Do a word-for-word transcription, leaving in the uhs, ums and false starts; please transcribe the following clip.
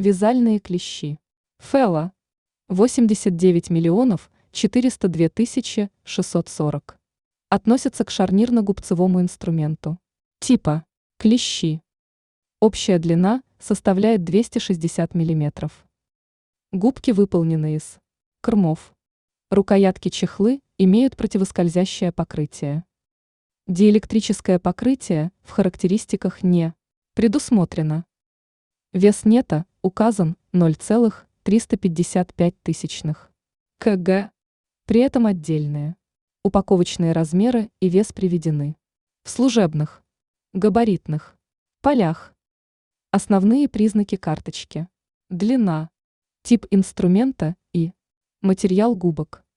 Вязальные клещи. Фэла. восемьдесят девять миллионов четыреста две тысячи шестьсот сорок. Относятся к шарнирно-губцевому инструменту. Типа. Клещи. Общая длина составляет двести шестьдесят миллиметров. Губки выполнены из кормов. Рукоятки-чехлы имеют противоскользящее покрытие. Диэлектрическое покрытие в характеристиках не предусмотрено. Вес нета указан ноль целых триста пятьдесят пять тысячных кг. При этом отдельные упаковочные размеры и вес приведены в служебных, габаритных полях. Основные признаки карточки. Длина, тип инструмента и материал губок.